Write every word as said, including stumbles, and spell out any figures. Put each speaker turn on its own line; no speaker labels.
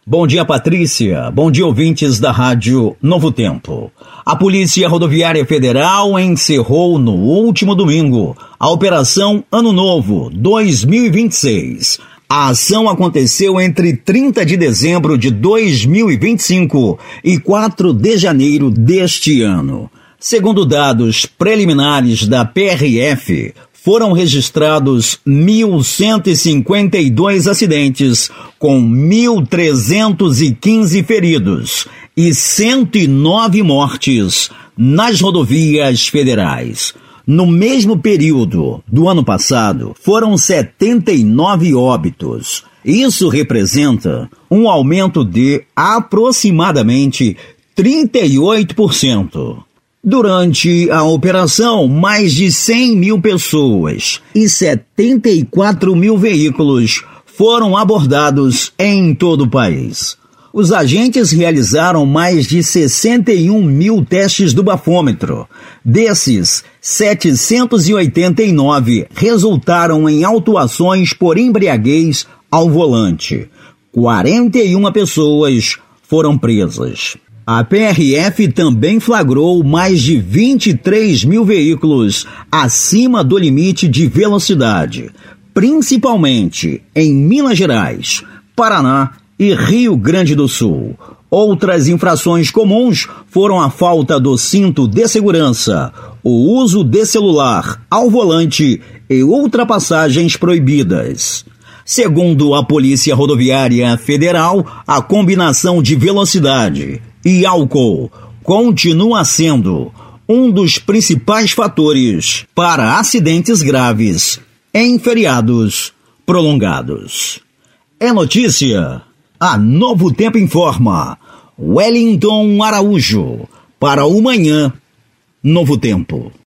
Bom dia, Patrícia. Bom dia, ouvintes da Rádio Novo Tempo. A Polícia Rodoviária Federal encerrou no último domingo a Operação Ano Novo dois mil e vinte e seis. A ação aconteceu entre trinta de dezembro de dois mil e vinte e cinco e quatro de janeiro deste ano. Segundo dados preliminares da P R F, foram registrados mil cento e cinquenta e dois acidentes, com mil trezentos e quinze feridos e cento e nove mortes nas rodovias federais. No mesmo período do ano passado, foram setenta e nove óbitos. Isso representa um aumento de aproximadamente trinta e oito por cento. Durante a operação, mais de cem mil pessoas e setenta e quatro mil veículos foram abordados em todo o país. Os agentes realizaram mais de sessenta e um mil testes do bafômetro. Desses, setecentos e oitenta e nove resultaram em autuações por embriaguez ao volante. quarenta e uma pessoas foram presas. A P R F também flagrou mais de vinte e três mil veículos acima do limite de velocidade, principalmente em Minas Gerais, Paraná e Rio Grande do Sul. Outras infrações comuns foram a falta do cinto de segurança, o uso de celular ao volante e ultrapassagens proibidas. Segundo a Polícia Rodoviária Federal, a combinação de velocidade e álcool continua sendo um dos principais fatores para acidentes graves em feriados prolongados. É notícia. A Novo Tempo informa. Wellington Araújo, para o Manhã Novo Tempo.